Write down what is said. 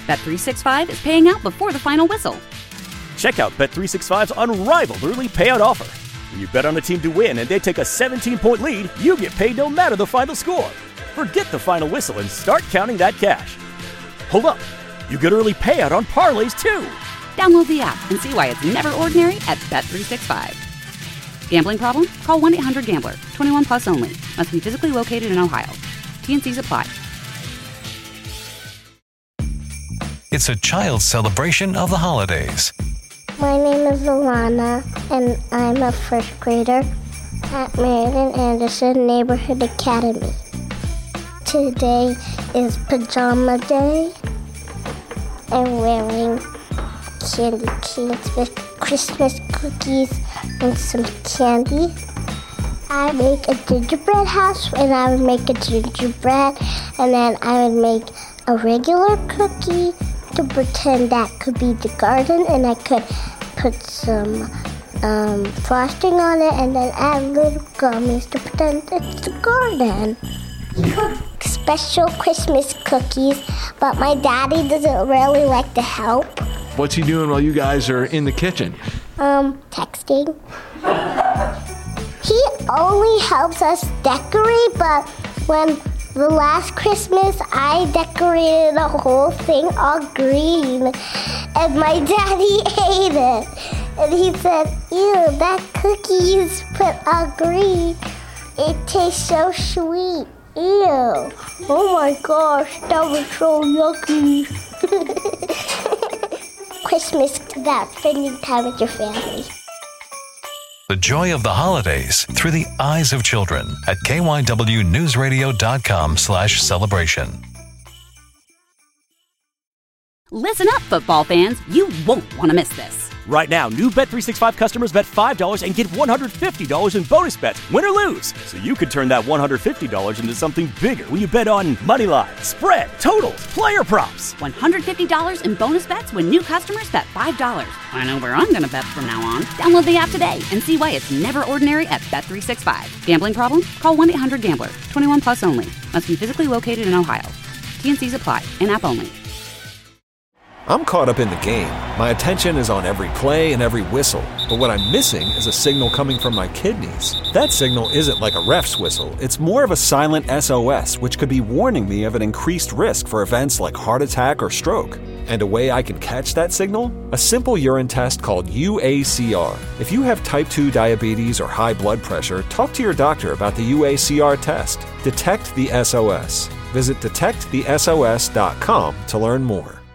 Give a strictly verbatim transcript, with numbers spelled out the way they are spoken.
Bet three sixty-five is paying out before the final whistle. Check out Bet three sixty-five's unrivaled early payout offer. When you bet on a team to win and they take a seventeen-point lead, you get paid no matter the final score. Forget the final whistle and start counting that cash. Hold up. You get early payout on parlays, too. Download the app and see why it's never ordinary at Bet three sixty-five. Gambling problem? Call one eight hundred gambler. twenty-one plus only. Must be physically located in Ohio. T N Cs apply. It's a child's celebration of the holidays. My name is Alana, and I'm a first grader at Meriden Anderson Neighborhood Academy. Today is Pajama Day. I'm wearing candy canes with Christmas cookies and some candy. I make a gingerbread house, and I would make a gingerbread, and then I would make a regular cookie to pretend that could be the garden, and I could put some um, frosting on it, and then add little gummies to pretend it's the garden. Special Christmas cookies, but my daddy doesn't really like to help. What's he doing while you guys are in the kitchen? Um, texting. He only helps us decorate, but when the last Christmas, I decorated the whole thing all green, and my daddy ate it. And he said, ew, that cookie is put all green. It tastes so sweet. Ew. Oh my gosh, that was so yucky. Christmas is about spending time with your family. The joy of the holidays through the eyes of children at K Y W news radio dot com slash celebration. Listen up, football fans. You won't want to miss this. Right now, new Bet three sixty-five customers bet five dollars and get one hundred fifty dollars in bonus bets, win or lose. So you could turn that one hundred fifty dollars into something bigger when you bet on money line, spread, totals, player props. one hundred fifty dollars in bonus bets when new customers bet five dollars. I know where I'm going to bet from now on. Download the app today and see why it's never ordinary at Bet three sixty-five. Gambling problem? Call one eight hundred gambler. twenty-one plus only. Must be physically located in Ohio. T N Cs apply. In-app only. I'm caught up in the game. My attention is on every play and every whistle. But what I'm missing is a signal coming from my kidneys. That signal isn't like a ref's whistle. It's more of a silent S O S, which could be warning me of an increased risk for events like heart attack or stroke. And a way I can catch that signal? A simple urine test called U A C R. If you have type two diabetes or high blood pressure, talk to your doctor about the U A C R test. Detect the S O S. Visit detect the S O S dot com to learn more.